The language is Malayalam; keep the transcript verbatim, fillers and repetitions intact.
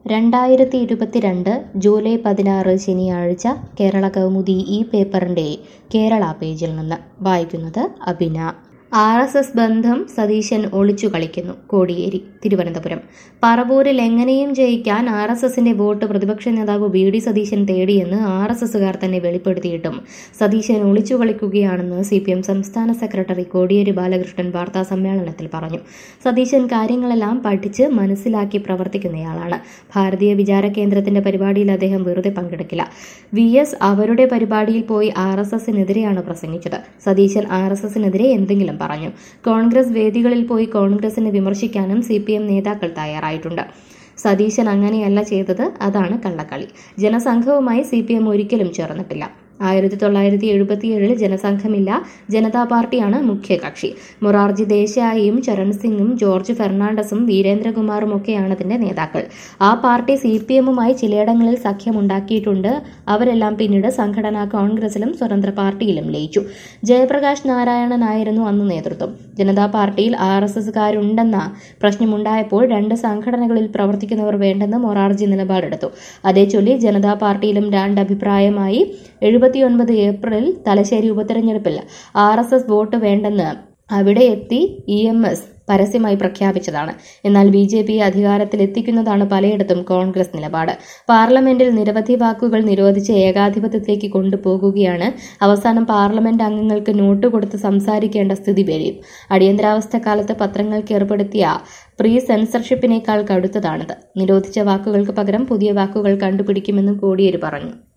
രണ്ടായിരത്തി ഇരുപത്തിരണ്ട് ജൂലൈ പതിനാറ് ശനിയാഴ്ച കേരള കൗമുദി ഈ പേപ്പറിൻ്റെ കേരള പേജിൽ നിന്ന് വായിക്കുന്നത് അബിന. ആർ എസ് എസ് ബന്ധം സതീശൻ ഒളിച്ചു കളിക്കുന്നു. കോടിയേരി, തിരുവനന്തപുരം. പറവൂരിൽ എങ്ങനെയും ജയിക്കാൻ ആർ എസ് എസിന്റെ വോട്ട് പ്രതിപക്ഷ നേതാവ് വി ഡി സതീശൻ തേടിയെന്ന് ആർ എസ് എസുകാർ തന്നെ വെളിപ്പെടുത്തിയിട്ടും സതീശൻ ഒളിച്ചു കളിക്കുകയാണെന്ന് സി പി എം സംസ്ഥാന സെക്രട്ടറി കോടിയേരി ബാലകൃഷ്ണൻ വാർത്താ സമ്മേളനത്തിൽ പറഞ്ഞു. സതീശൻ കാര്യങ്ങളെല്ലാം പഠിച്ച് മനസ്സിലാക്കി പ്രവർത്തിക്കുന്നയാളാണ്. ഭാരതീയ വിചാര കേന്ദ്രത്തിന്റെ പരിപാടിയിൽ അദ്ദേഹം വെറുതെ പങ്കെടുക്കില്ല. വി എസ് അവരുടെ പരിപാടിയിൽ പോയി ആർ എസ് എസിനെതിരെയാണ് പ്രസംഗിച്ചത്. സതീശൻ ആർ എസ് എസിനെതിരെ എന്തെങ്കിലും പറഞ്ഞു. കോൺഗ്രസ് വേദികളിൽ പോയി കോൺഗ്രസിനെ വിമർശിക്കാനും സി പി എം നേതാക്കൾ തയ്യാറായിട്ടുണ്ട്. സതീശൻ അങ്ങനെയല്ല ചെയ്തത്. അതാണ് കള്ളക്കളി. ജനസംഘവുമായി സി പി എം ഒരിക്കലും ചേർന്നിട്ടില്ല. ആയിരത്തി തൊള്ളായിരത്തി എഴുപത്തിയേഴിൽ ജനസംഘമില്ല, ജനതാ പാർട്ടിയാണ് മുഖ്യകക്ഷി. മൊറാർജി ദേശായിയും ചരൺ സിംഗും ജോർജ് ഫെർണാണ്ടസും വീരേന്ദ്രകുമാറും ഒക്കെയാണ് അതിന്റെ നേതാക്കൾ. ആ പാർട്ടി സി പി എമ്മുമായി ചിലയിടങ്ങളിൽ സഖ്യമുണ്ടാക്കിയിട്ടുണ്ട്. അവരെല്ലാം പിന്നീട് സംഘടനാ കോൺഗ്രസിലും സ്വതന്ത്ര പാർട്ടിയിലും ലയിച്ചു. ജയപ്രകാശ് നാരായണനായിരുന്നു അന്ന് നേതൃത്വം. ജനതാ പാർട്ടിയിൽ ആർ എസ് എസുകാരുണ്ടെന്ന പ്രശ്നമുണ്ടായപ്പോൾ രണ്ട് സംഘടനകളിൽ പ്രവർത്തിക്കുന്നവർ വേണ്ടെന്ന് മൊറാർജി നിലപാടെടുത്തു. അതേച്ചൊല്ലി ജനതാ പാർട്ടിയിലും രണ്ടഭിപ്രായമായി. എഴുപത്തിയൊൻപത് ഏപ്രിൽ തലശ്ശേരി ഉപതെരഞ്ഞെടുപ്പിൽ ആർ എസ് എസ് വോട്ട് വേണ്ടെന്ന് അവിടെ എത്തി ഇ എം എസ് പരസ്യമായി പ്രഖ്യാപിച്ചതാണ്. എന്നാൽ ബി ജെ പിയെ അധികാരത്തിലെത്തിക്കുന്നതാണ് പലയിടത്തും കോൺഗ്രസ് നിലപാട്. പാർലമെന്റിൽ നിരവധി വാക്കുകൾ നിരോധിച്ച് ഏകാധിപത്യത്തിലേക്ക് കൊണ്ടുപോകുകയാണ്. അവസാനം പാർലമെന്റ് അംഗങ്ങൾക്ക് നോട്ട് കൊടുത്ത് സംസാരിക്കേണ്ട സ്ഥിതി വരും. അടിയന്തരാവസ്ഥ കാലത്ത് പത്രങ്ങൾക്ക് ഏർപ്പെടുത്തിയ പ്രീ സെൻസർഷിപ്പിനേക്കാൾ കടുത്തതാണിത്. നിരോധിച്ച വാക്കുകൾക്ക് പകരം പുതിയ വാക്കുകൾ കണ്ടുപിടിക്കുമെന്നും കോടിയേരി പറഞ്ഞു.